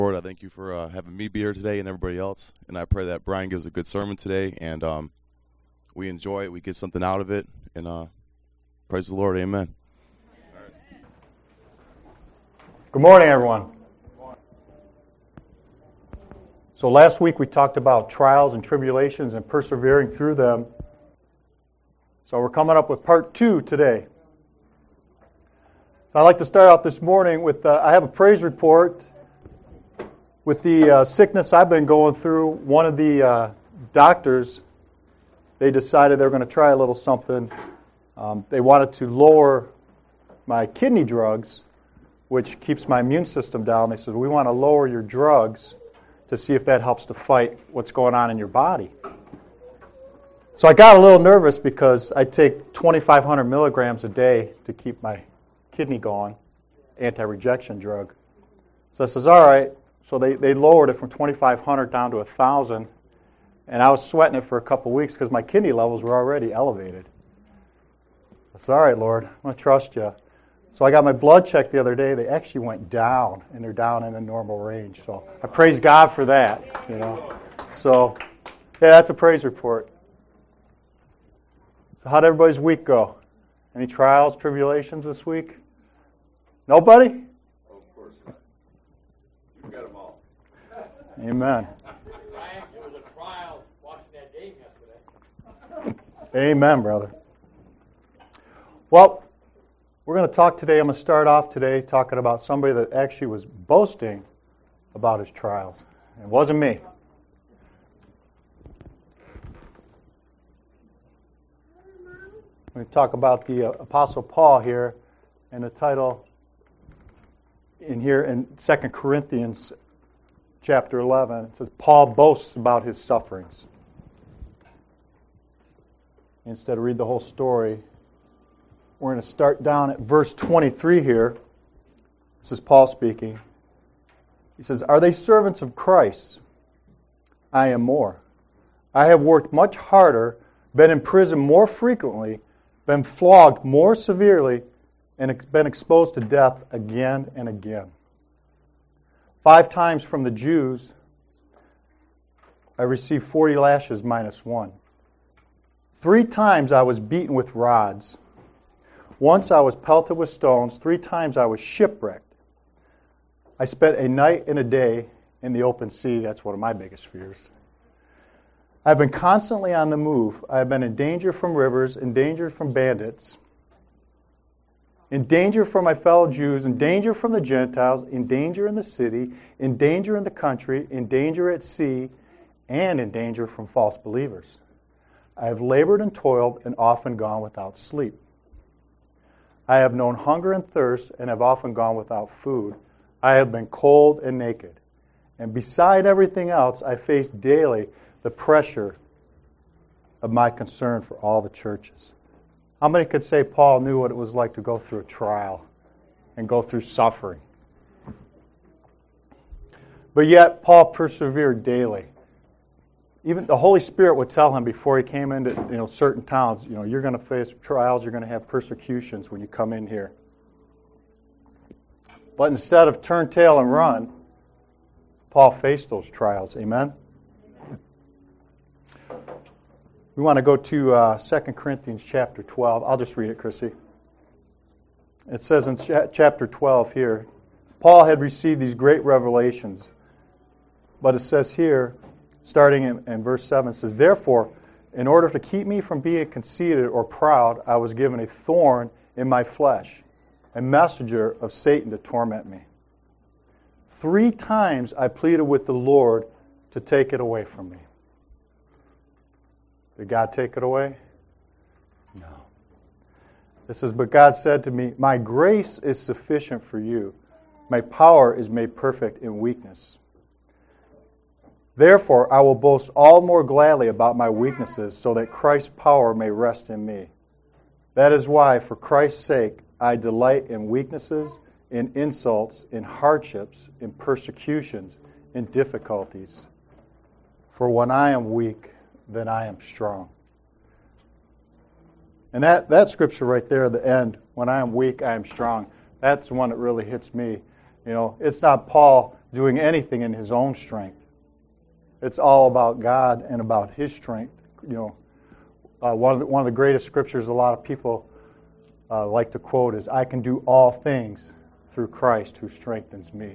Lord, I thank you for having me be here today and everybody else. And I pray that Brian gives a good sermon today, and we enjoy it, we get something out of it, and praise the Lord. Amen. Good morning, everyone. So last week we talked about trials and tribulations and persevering through them. So we're coming up with part 2 today. So I'd like to start out this morning with, I have a praise report with the sickness I've been going through. One of the doctors, they decided they were going to try a little something. They wanted to lower my kidney drugs, which keeps my immune system down. They said, we want to lower your drugs to see if that helps to fight what's going on in your body. So I got a little nervous because I take 2,500 milligrams a day to keep my kidney going, anti-rejection drug. So I says, all right. So they lowered it from 2,500 down to 1,000, and I was sweating it for a couple weeks because my kidney levels were already elevated. I said, all right, Lord, I'm going to trust you. So I got my blood checked the other day. They actually went down, and they're down in the normal range. So I praise God for that, you know. So, yeah, that's a praise report. So how'd everybody's week go? Any trials, tribulations this week? Nobody? Oh, of course not. You got them all. Amen. Ryan, it was a trial watching that game yesterday. Amen, brother. Well, we're going to talk today. I'm going to start off today talking about somebody that actually was boasting about his trials. It wasn't me. We're going to talk about the Apostle Paul here, and the title in 2 Corinthians chapter 11. It says, Paul boasts about his sufferings. Instead of read the whole story, we're going to start down at verse 23 here. This is Paul speaking. He says, are they servants of Christ? I am more. I have worked much harder, been in prison more frequently, been flogged more severely, and been exposed to death again and again. 5 times from the Jews, I received 40 lashes minus 1. 3 times I was beaten with rods. Once I was pelted with stones. 3 times I was shipwrecked. I spent a night and a day in the open sea. That's one of my biggest fears. I've been constantly on the move. I have been in danger from rivers, in danger from bandits, in danger from my fellow Jews, in danger from the Gentiles, in danger in the city, in danger in the country, in danger at sea, and in danger from false believers. I have labored and toiled and often gone without sleep. I have known hunger and thirst and have often gone without food. I have been cold and naked. And beside everything else, I face daily the pressure of my concern for all the churches. How many could say Paul knew what it was like to go through a trial and go through suffering? But yet, Paul persevered daily. Even the Holy Spirit would tell him before he came into certain towns, you're going to face trials, you're going to have persecutions when you come in here. But instead of turn tail and run, Paul faced those trials. Amen? We want to go to 2 Corinthians chapter 12. I'll just read it, Chrissy. It says in chapter 12 here, Paul had received these great revelations. But it says here, starting in verse 7, it says, therefore, in order to keep me from being conceited or proud, I was given a thorn in my flesh, a messenger of Satan to torment me. 3 times I pleaded with the Lord to take it away from me. Did God take it away? No. It says, but God said to me, my grace is sufficient for you. My power is made perfect in weakness. Therefore, I will boast all more gladly about my weaknesses, so that Christ's power may rest in me. That is why, for Christ's sake, I delight in weaknesses, in insults, in hardships, in persecutions, in difficulties. For when I am weak, then I am strong. And that scripture right there at the end, when I am weak, I am strong, that's the one that really hits me. It's not Paul doing anything in his own strength. It's all about God and about his strength. One of the greatest scriptures a lot of people like to quote is, "I can do all things through Christ who strengthens me."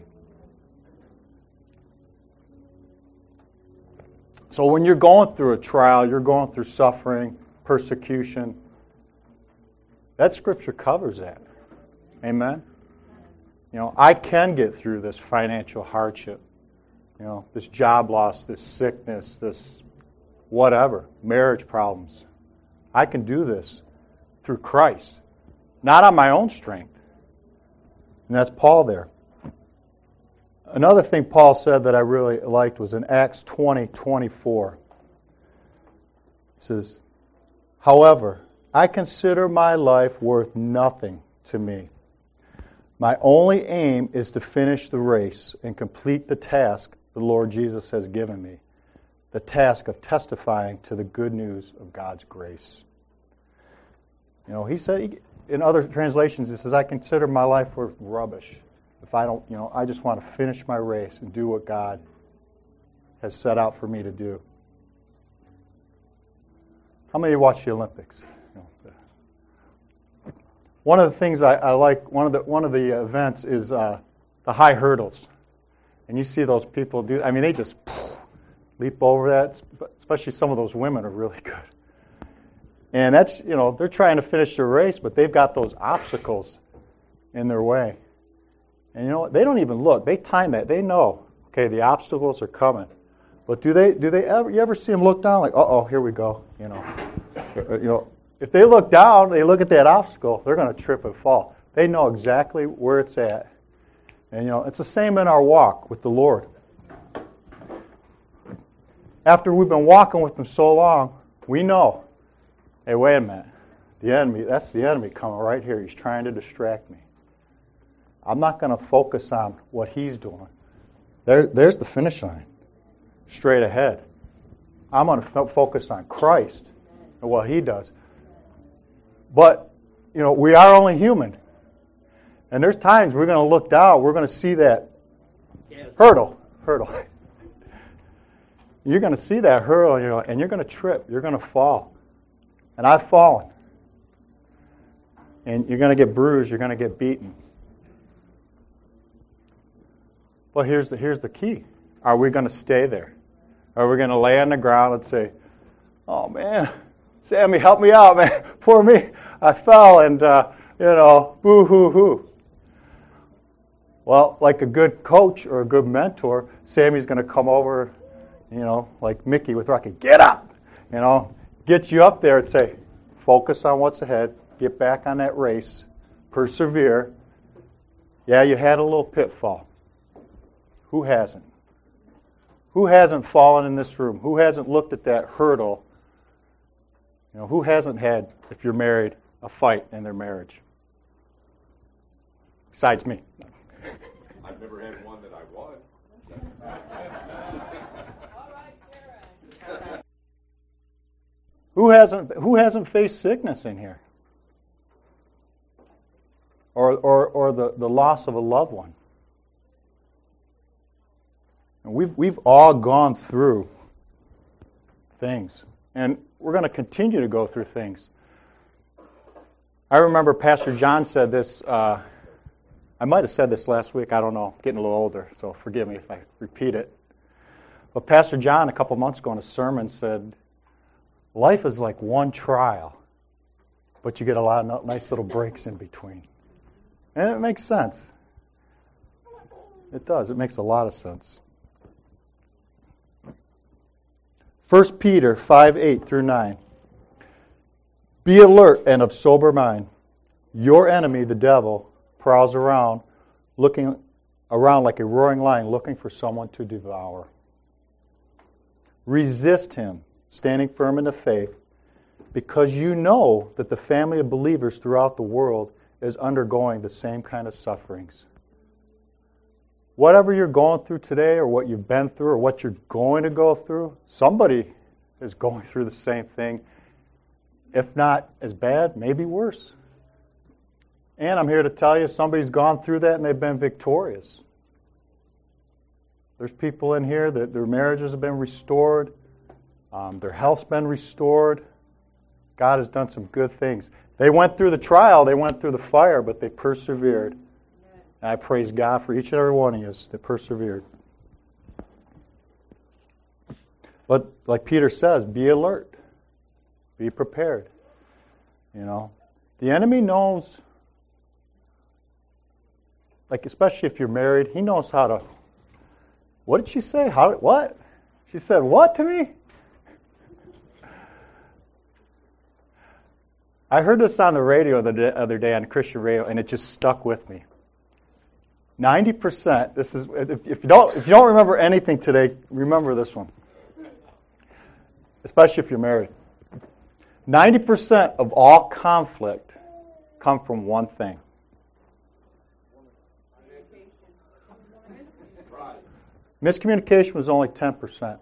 So when you're going through a trial, you're going through suffering, persecution, that scripture covers that. Amen? I can get through this financial hardship, this job loss, this sickness, this whatever, marriage problems. I can do this through Christ, not on my own strength. And that's Paul there. Another thing Paul said that I really liked was in Acts 20:24. He says, "However, I consider my life worth nothing to me. My only aim is to finish the race and complete the task the Lord Jesus has given me, the task of testifying to the good news of God's grace." He said, in other translations, he says, "I consider my life worth rubbish. If I don't, I just want to finish my race and do what God has set out for me to do." How many watch the Olympics? One of the things I like, one of the events is the high hurdles, and you see those people do. I mean, they just leap over that. Especially some of those women are really good, and that's they're trying to finish their race, but they've got those obstacles in their way. And they don't even look. They time that. They know, okay, the obstacles are coming. But do they ever? You ever see them look down like, uh-oh, here we go? If they look down, they look at that obstacle, they're going to trip and fall. They know exactly where it's at. And it's the same in our walk with the Lord. After we've been walking with Him so long, we know, hey, wait a minute, that's the enemy coming right here. He's trying to distract me. I'm not going to focus on what he's doing. There's the finish line, straight ahead. I'm going to focus on Christ and what He does. But, we are only human. And there's times we're going to look down, we're going to see that hurdle. You're going to see that hurdle, and you're going to trip. You're going to fall. And I've fallen. And you're going to get bruised. You're going to get beaten. Well, here's the key. Are we going to stay there? Are we going to lay on the ground and say, "Oh, man, Sammy, help me out, man. Poor me. I fell and, boo-hoo-hoo." Well, like a good coach or a good mentor, Sammy's going to come over, like Mickey with Rocky. "Get up!" Get you up there and say, focus on what's ahead. Get back on that race. Persevere. Yeah, you had a little pitfall. Who hasn't? Who hasn't fallen in this room? Who hasn't looked at that hurdle? Who hasn't had, if you're married, a fight in their marriage? Besides me. I've never had one that I won. Who hasn't faced sickness in here? Or the loss of a loved one? And we've all gone through things. And we're going to continue to go through things. I remember Pastor John said this, I might have said this last week, I don't know, getting a little older, so forgive me if I repeat it. But Pastor John, a couple months ago in a sermon, said, life is like one trial, but you get a lot of nice little breaks in between. And it makes sense. It does. It makes a lot of sense. 1 Peter 5:8-9. Be alert and of sober mind. Your enemy, the devil, prowls around, looking around like a roaring lion, looking for someone to devour. Resist him, standing firm in the faith, because you know that the family of believers throughout the world is undergoing the same kind of sufferings. Whatever you're going through today, or what you've been through, or what you're going to go through, somebody is going through the same thing. If not as bad, maybe worse. And I'm here to tell you, somebody's gone through that and they've been victorious. There's people in here that their marriages have been restored. Their health's been restored. God has done some good things. They went through the trial, they went through the fire, but they persevered. And I praise God for each and every one of you that persevered. But like Peter says, be alert. Be prepared. You know, the enemy knows, like especially if you're married, he knows how to. What did she say? What? She said what to me? I heard this on the radio the other day on Christian radio, and it just stuck with me. 90%. This is if you don't remember anything today, remember this one. Especially if you're married. 90% of all conflict come from one thing. Miscommunication was only 10%.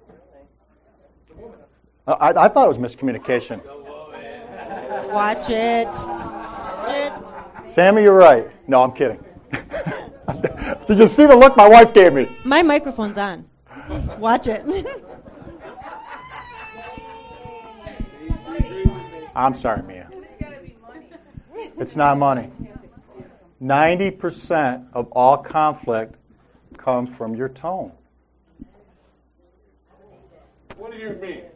I thought it was miscommunication. Watch it. Sammy, you're right. No, I'm kidding. Did you see the look my wife gave me? My microphone's on. Watch it. I'm sorry, Mia. It's not money. 90% of all conflict comes from your tone. What do you mean?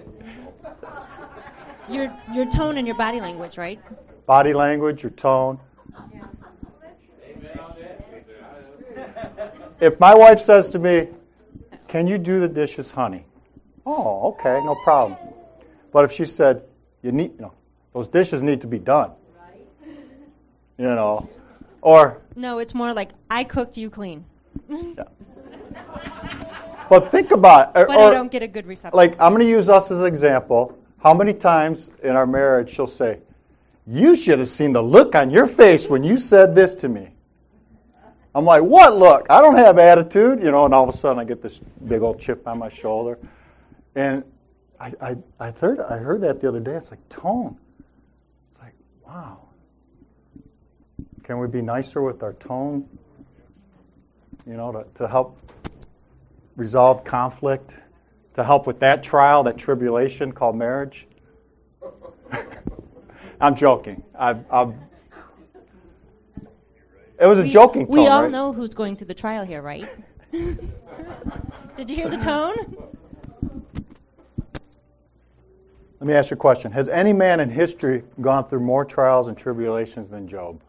Your tone and your body language, right? Body language, your tone. If my wife says to me, "Can you do the dishes, honey?" Oh, okay, no problem. But if she said, those dishes need to be done. Or no, it's more like I cooked, you clean. Yeah. But think about it. But I don't get a good reception. Like, I'm going to use us as an example. How many times in our marriage she'll say, "You should have seen the look on your face when you said this to me." I'm like, "What look? I don't have attitude." And all of a sudden I get this big old chip on my shoulder. And I heard that the other day. It's like tone. It's like, wow. Can we be nicer with our tone? To help resolve conflict, to help with that trial, that tribulation called marriage. I'm joking. It was a joking tone. We all right? know who's going through the trial here, right? Did you hear the tone? Let me ask you a question. Has any man in history gone through more trials and tribulations than Job?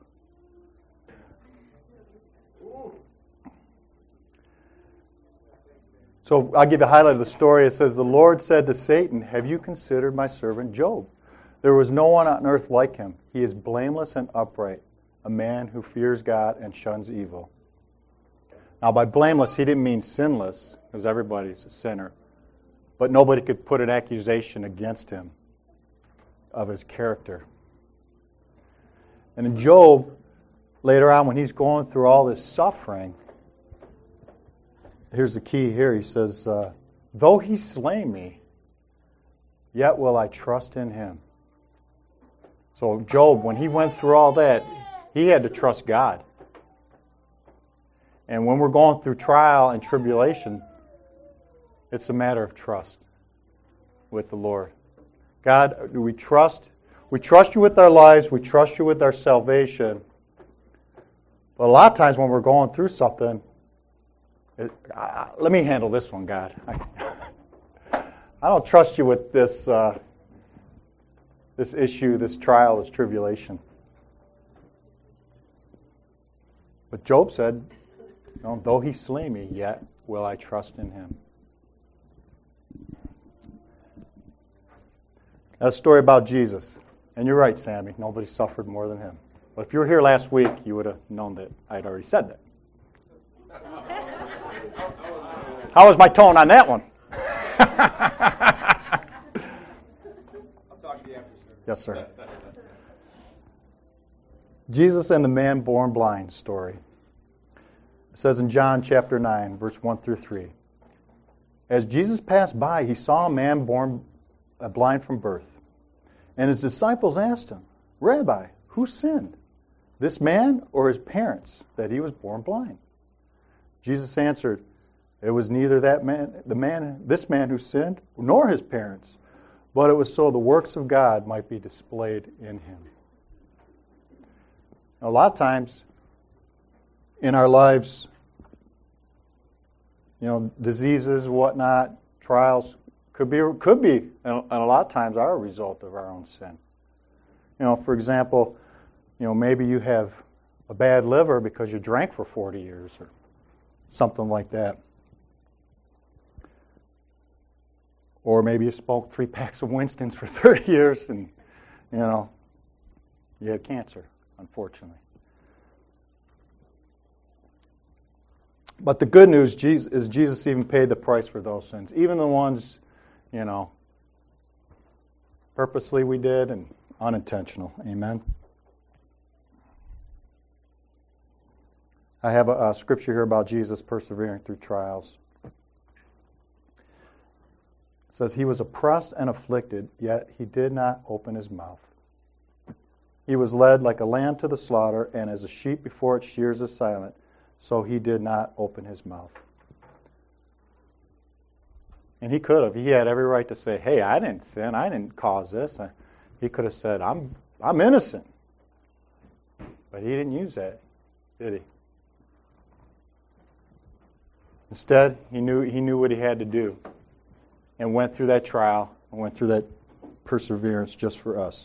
So I'll give you a highlight of the story. It says, "The Lord said to Satan, 'Have you considered my servant Job? There was no one on earth like him. He is blameless and upright, a man who fears God and shuns evil.'" Now by blameless, he didn't mean sinless, because everybody's a sinner. But nobody could put an accusation against him of his character. And in Job, later on when he's going through all this suffering, here's the key here. He says, "Though he slay me, yet will I trust in him." So Job, when he went through all that, he had to trust God. And when we're going through trial and tribulation, it's a matter of trust with the Lord. God, do we trust? We trust you with our lives. We trust you with our salvation. But a lot of times when we're going through something, let me handle this one, God. I don't trust you with this issue, this trial, this tribulation. But Job said, "Though he slay me, yet will I trust in him." That's a story about Jesus. And you're right, Sammy. Nobody suffered more than him. But if you were here last week, you would have known that I'd already said that. How was my tone on that one? I'll talk to you after, sir. Yes, sir. Jesus and the man born blind story. It says in John chapter 9, verse 1 through 3. As Jesus passed by, he saw a man born blind from birth. And his disciples asked him, "Rabbi, who sinned, this man or his parents, that he was born blind?" Jesus answered, It was neither this man who sinned, nor his parents, but it was so the works of God might be displayed in him. A lot of times in our lives, diseases, whatnot, trials could be, and a lot of times are a result of our own sin. For example, maybe you have a bad liver because you drank for 40 years or something like that. Or maybe you smoked 3 packs of Winston's for 30 years and, you had cancer, unfortunately. But the good news is Jesus even paid the price for those sins. Even the ones, purposely we did and unintentional. Amen? I have a scripture here about Jesus persevering through trials. It says, he was oppressed and afflicted, yet he did not open his mouth. He was led like a lamb to the slaughter, and as a sheep before its shears is silent, so he did not open his mouth. And he could have. He had every right to say, hey, I didn't sin. I didn't cause this. He could have said, I'm innocent. But he didn't use that, did he? Instead, he knew what he had to do and went through that trial and went through that perseverance just for us.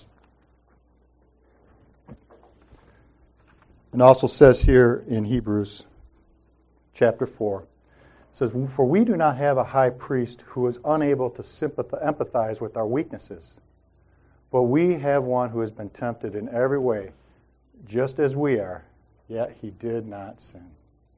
And also says here in Hebrews chapter 4, it says, for we do not have a high priest who is unable to empathize with our weaknesses, but we have one who has been tempted in every way, just as we are, yet he did not sin.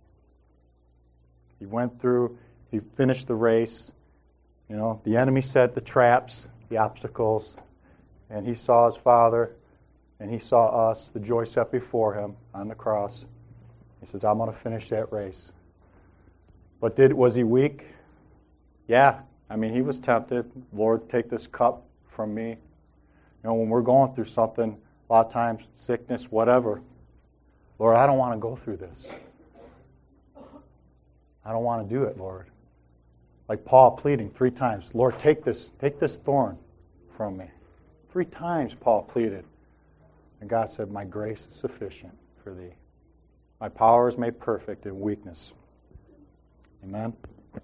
He went through, he finished the race. The enemy set the traps, the obstacles, and he saw his Father, and he saw us, the joy set before him on the cross. He says, I'm going to finish that race. But was he weak? Yeah. He was tempted. Lord, take this cup from me. When we're going through something, a lot of times, sickness, whatever, Lord, I don't want to go through this. I don't want to do it, Lord. Like Paul pleading 3 times, Lord, take this thorn from me. 3 times Paul pleaded. And God said, my grace is sufficient for thee. My power is made perfect in weakness. Amen. I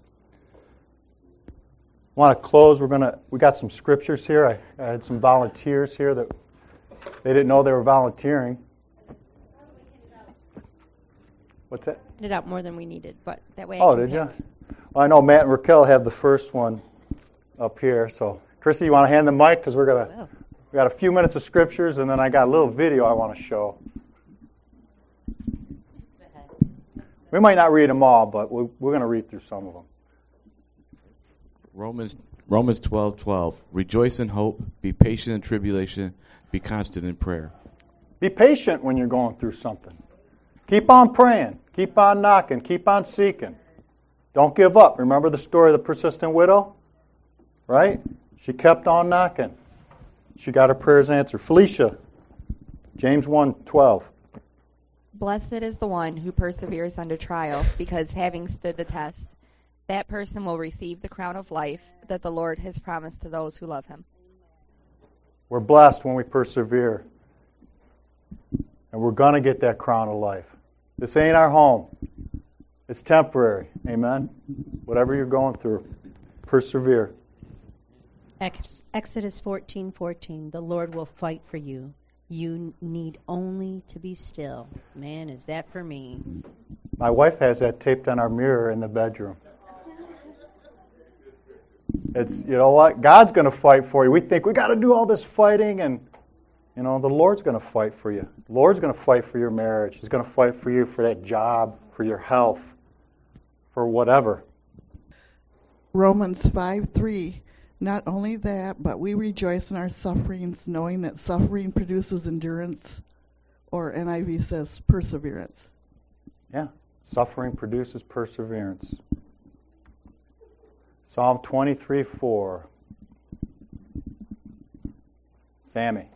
want to close. We got some scriptures here. I had some volunteers here that they didn't know they were volunteering. What's that? It out more than we needed, but that way. Oh, did you? Well, I know Matt and Raquel have the first one up here. So, Chrissy, you want to hand the mic because we got a few minutes of scriptures, and then I got a little video I want to show. We might not read them all, but we're going to read through some of them. Romans 12:12. Rejoice in hope, be patient in tribulation, be constant in prayer. Be patient when you're going through something. Keep on praying. Keep on knocking. Keep on seeking. Don't give up. Remember the story of the persistent widow? Right? She kept on knocking. She got her prayers answered. Felicia, James 1:12. Blessed is the one who perseveres under trial, because having stood the test, that person will receive the crown of life that the Lord has promised to those who love him. We're blessed when we persevere. And we're going to get that crown of life. This ain't our home. It's temporary. Amen? Whatever you're going through, persevere. Exodus 14:14. The Lord will fight for you. You need only to be still. Man, is that for me. My wife has that taped on our mirror in the bedroom. It's, you know what? God's going to fight for you. We think we got to do all this fighting, and the Lord's going to fight for you. The Lord's going to fight for your marriage. He's going to fight for you for that job, for your health, for whatever. Romans 5:3. Not only that, but we rejoice in our sufferings, knowing that suffering produces endurance, or NIV says perseverance. Yeah, suffering produces perseverance. Psalm 23:4. Sammy.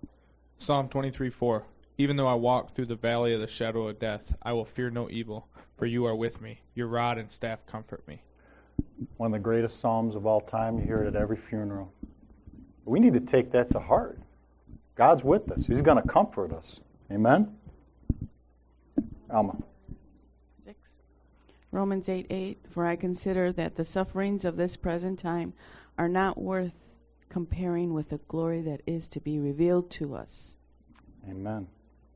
Psalm 23:4. Even though I walk through the valley of the shadow of death, I will fear no evil, for you are with me. Your rod and staff comfort me. One of the greatest psalms of all time. You hear it at every funeral. We need to take that to heart. God's with us. He's going to comfort us. Amen? Alma. Romans 8:8, for I consider that the sufferings of this present time are not worth comparing with the glory that is to be revealed to us. Amen.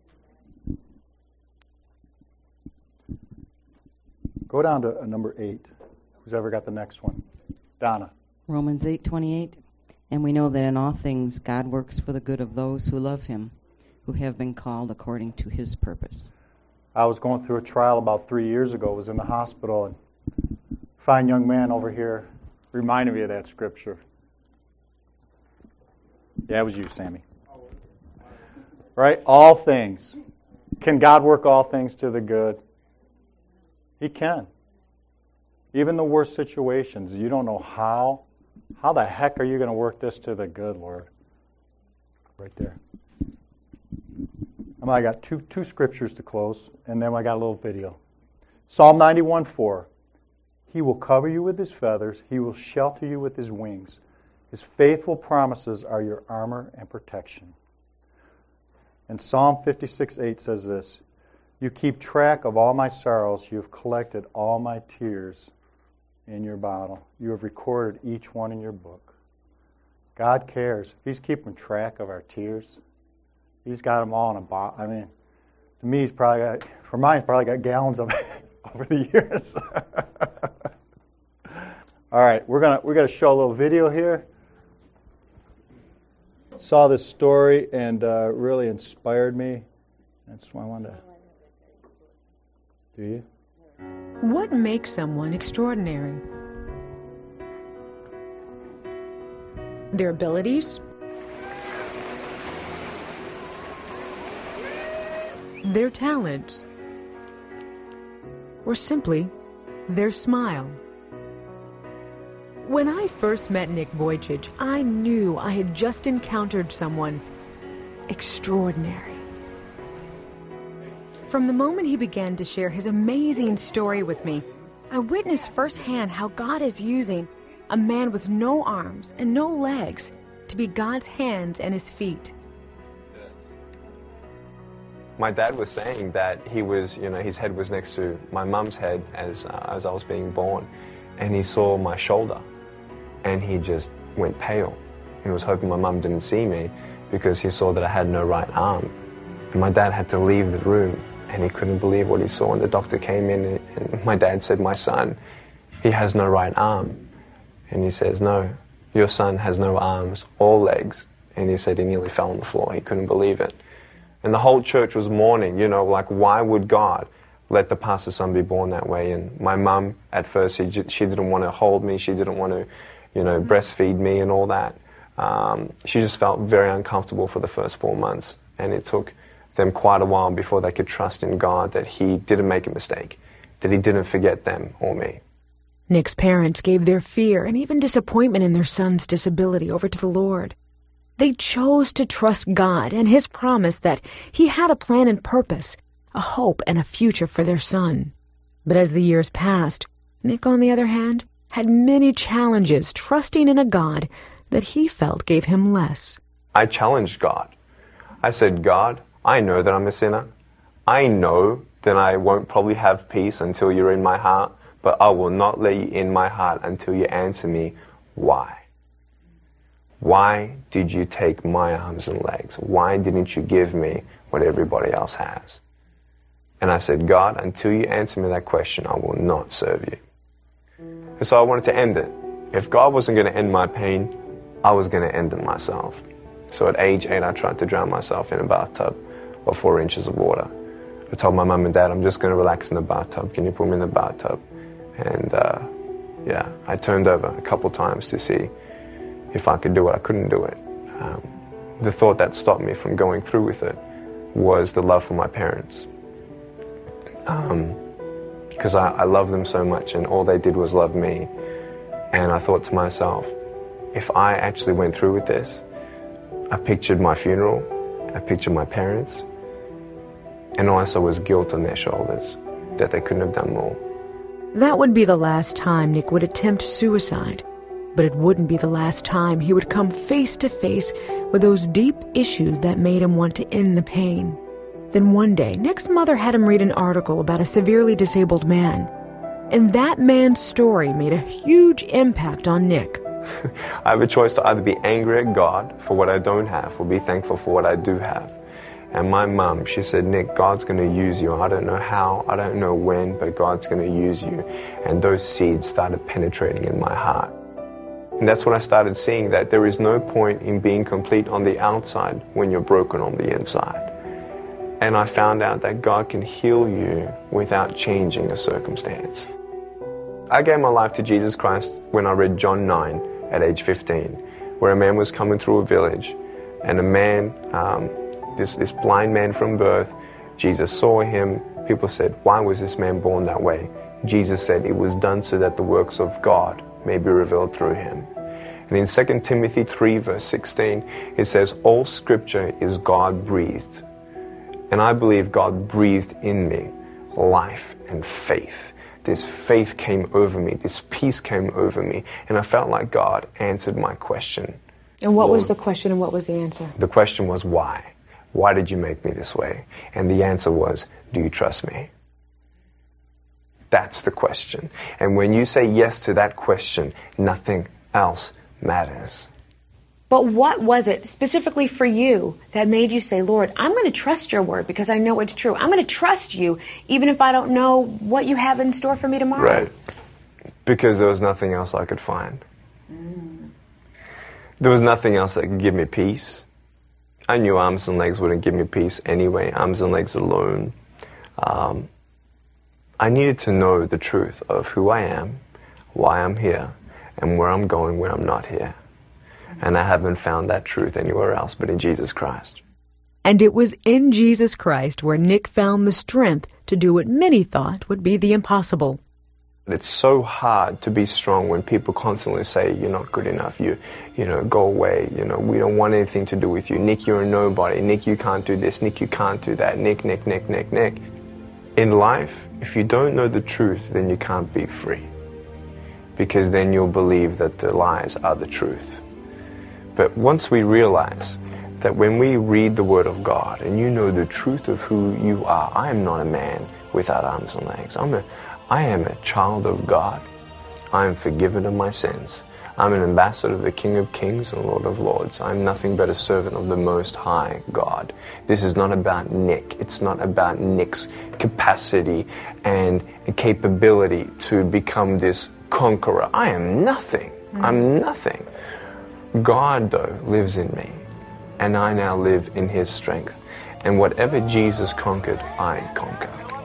Go down to number 8. Who's ever got the next one? Donna. Romans 8:28, and we know that in all things God works for the good of those who love him, who have been called according to his purpose. I was going through a trial about 3 years ago. I was in the hospital, and a fine young man over here reminded me of that scripture. Yeah, it was you, Sammy. Right? All things. Can God work all things to the good? He can. Even the worst situations, you don't know how. How the heck are you going to work this to the good, Lord? Right there. I got two scriptures to close, and then I got a little video. Psalm 91:4. He will cover you with his feathers. He will shelter you with his wings. His faithful promises are your armor and protection. And Psalm 56:8 says this, you keep track of all my sorrows. You have collected all my tears in your bottle. You have recorded each one in your book. God cares. If he's keeping track of our tears, he's got them all in a bottle. I mean, to me, he's probably got gallons of it over the years. All right, we're gonna show a little video here. Saw this story and really inspired me. That's why I wanted to. Do you? What makes someone extraordinary? Their abilities? Their talents? Or simply, their smile? When I first met Nick Vujicic, I knew I had just encountered someone extraordinary. From the moment he began to share his amazing story with me, I witnessed firsthand how God is using a man with no arms and no legs to be God's hands and his feet. My dad was saying that he was, his head was next to my mum's head as I was being born, and he saw my shoulder, and he just went pale. He was hoping my mum didn't see me because he saw that I had no right arm. And my dad had to leave the room, and he couldn't believe what he saw. And the doctor came in, and my dad said, my son, he has no right arm. And he says, no, your son has no arms or legs. And he said he nearly fell on the floor. He couldn't believe it. And the whole church was mourning, why would God let the pastor's son be born that way? And my mum, at first, she didn't want to hold me. She didn't want to, breastfeed me and all that. She just felt very uncomfortable for the first 4 months. And it took them quite a while before they could trust in God that he didn't make a mistake, that he didn't forget them or me. Nick's parents gave their fear and even disappointment in their son's disability over to the Lord. They chose to trust God and his promise that he had a plan and purpose, a hope and a future for their son. But as the years passed, Nick, on the other hand, had many challenges trusting in a God that he felt gave him less. I challenged God. I said, God, I know that I'm a sinner. I know that I won't probably have peace until you're in my heart, but I will not let you in my heart until you answer me, why? Why did you take my arms and legs? Why didn't you give me what everybody else has? And I said, God, until you answer me that question, I will not serve you. And so I wanted to end it. If God wasn't going to end my pain, I was going to end it myself. So at age 8, I tried to drown myself in a bathtub of 4 inches of water. I told my mum and dad, I'm just going to relax in the bathtub. Can you put me in the bathtub? And I turned over a couple times to see if I could do it. I couldn't do it. The thought that stopped me from going through with it was the love for my parents. Because I love them so much, and all they did was love me. And I thought to myself, if I actually went through with this, I pictured my funeral, I pictured my parents, and all I saw was guilt on their shoulders. that they couldn't have done more. That would be the last time Nick would attempt suicide, but it wouldn't be the last time he would come face to face with those deep issues that made him want to end the pain. Then one day, Nick's mother had him read an article about a severely disabled man, and that man's story made a huge impact on Nick. I have a choice to either be angry at God for what I don't have or be thankful for what I do have. And my mum, she said, Nick, God's going to use you. I don't know how, I don't know when, but God's going to use you. And those seeds started penetrating in my heart. And that's when I started seeing that there is no point in being complete on the outside when you're broken on the inside. And I found out that God can heal you without changing a circumstance. I gave my life to Jesus Christ when I read John 9 at age 15, where a man was coming through a village, and a man, this blind man from birth, Jesus saw him. People said, why was this man born that way? Jesus said, it was done so that the works of God may be revealed through him. And in 2 Timothy 3 verse 16, it says, all scripture is God-breathed. And I believe God breathed in me life and faith. This faith came over me, this peace came over me, and I felt like God answered my question. And what was the question and what was the answer? The question was, why? Why did you make me this way? And the answer was, do you trust me? That's the question. And when you say yes to that question, nothing else matters. But what was it specifically for you that made you say, Lord, I'm going to trust your word because I know it's true. I'm going to trust you even if I don't know what you have in store for me tomorrow. Right. Because there was nothing else I could find. There was nothing else that could give me peace. I knew arms and legs wouldn't give me peace anyway, arms and legs alone. I needed to know the truth of who I am, why I'm here, and where I'm going when I'm not here. And I haven't found that truth anywhere else but in Jesus Christ. And it was in Jesus Christ where Nick found the strength to do what many thought would be the impossible. It's so hard to be strong when people constantly say, you're not good enough, you know, go away, we don't want anything to do with you. Nick, you're a nobody. Nick, you can't do this. Nick, you can't do that. Nick. In life, if you don't know the truth, then you can't be free. Because then you'll believe that the lies are the truth. But once we realize that when we read the Word of God and you know the truth of who you are, I am not a man without arms and legs. I am a child of God. I am forgiven of my sins. I'm an ambassador of the King of Kings and Lord of Lords. I'm nothing but a servant of the Most High God. This is not about Nick. It's not about Nick's capacity and capability to become this conqueror. I am nothing. I'm nothing. God, though, lives in me, and I now live in His strength. And whatever Jesus conquered, I conquer.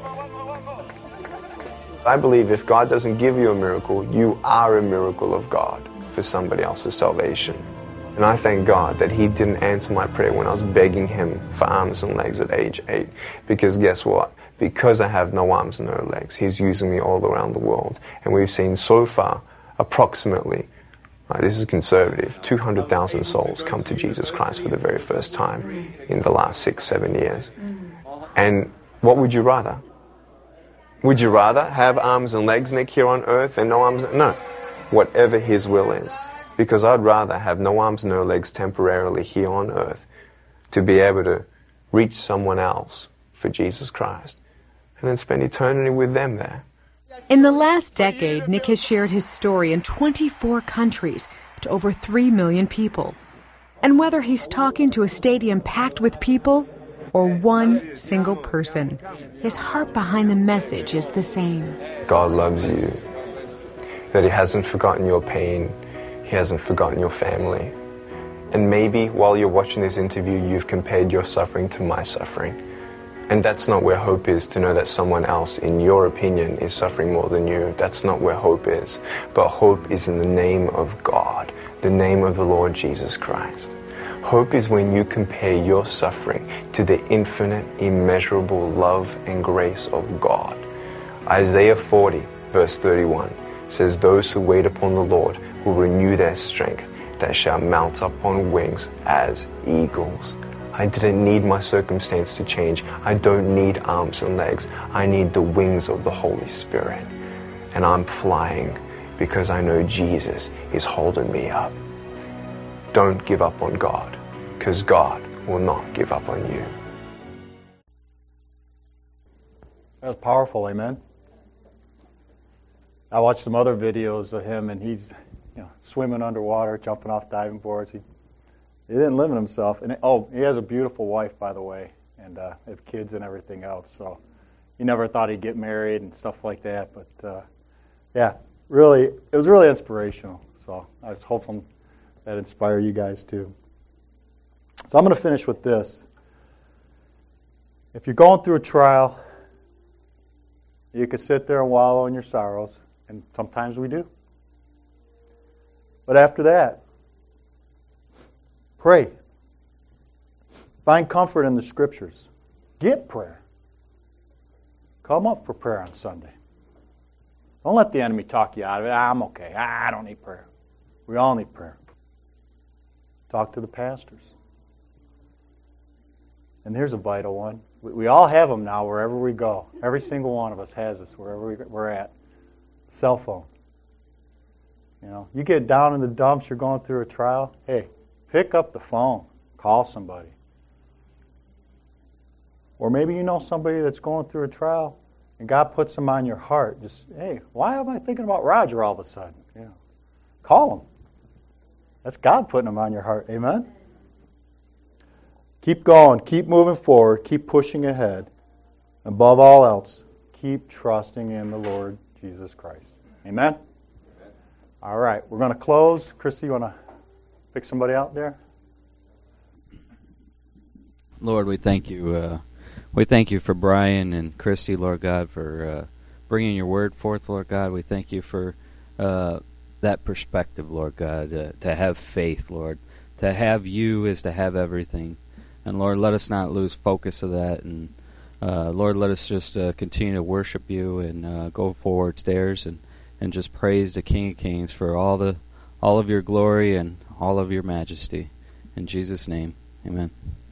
I believe if God doesn't give you a miracle, you are a miracle of God for somebody else's salvation. And I thank God that He didn't answer my prayer when I was begging Him for arms and legs at age 8. Because guess what? Because I have no arms and no legs, He's using me all around the world. And we've seen so far, approximately, this is conservative, 200,000 souls come to Jesus Christ for the very first time in the last 6-7 years. And what would you rather? Would you rather have arms and legs, Nick, here on earth and no arms? No. Whatever His will is. Because I'd rather have no arms, no legs temporarily here on earth to be able to reach someone else for Jesus Christ and then spend eternity with them there. In the last decade, Nick has shared his story in 24 countries to over 3 million people. And whether he's talking to a stadium packed with people or one single person, his heart behind the message is the same. God loves you, that He hasn't forgotten your pain, He hasn't forgotten your family. And maybe while you're watching this interview, you've compared your suffering to my suffering. And that's not where hope is, to know that someone else, in your opinion, is suffering more than you. That's not where hope is. But hope is in the name of God, the name of the Lord Jesus Christ. Hope is when you compare your suffering to the infinite, immeasurable love and grace of God. Isaiah 40, verse 31, says, those who wait upon the Lord will renew their strength, that shall mount up on wings as eagles. I didn't need my circumstance to change. I don't need arms and legs. I need the wings of the Holy Spirit. And I'm flying because I know Jesus is holding me up. Don't give up on God, because God will not give up on you. That was powerful, amen. I watched some other videos of him, and he's swimming underwater, jumping off diving boards. He didn't limit himself. And he has a beautiful wife, by the way, and have kids and everything else. So he never thought he'd get married and stuff like that. But really, it was really inspirational. So I was hoping that inspire you guys too. So I'm going to finish with this. If you're going through a trial, you could sit there and wallow in your sorrows, and sometimes we do. But after that, pray. Find comfort in the Scriptures. Get prayer. Come up for prayer on Sunday. Don't let the enemy talk you out of it. I'm okay. I don't need prayer. We all need prayer. Talk to the pastors. And here's a vital one. We all have them now wherever we go. Every single one of us has this wherever we're at. Cell phone. You get down in the dumps, you're going through a trial. Hey, pick up the phone. Call somebody. Or maybe you know somebody that's going through a trial and God puts them on your heart. Just, hey, why am I thinking about Roger all of a sudden? Call him. That's God putting them on your heart. Amen? Keep going. Keep moving forward. Keep pushing ahead. Above all else, keep trusting in the Lord Jesus Christ. Amen? All right. We're going to close. Christy, you want to pick somebody out there? Lord, we thank you. We thank you for Brian and Christy, Lord God, for bringing your word forth, Lord God. We thank you for that perspective, Lord God, to have faith, Lord. To have you is to have everything. And Lord, let us not lose focus of that. And Lord, let us just continue to worship you and go forward stairs and just praise the King of Kings for all of your glory and all of your majesty. In Jesus' name, amen.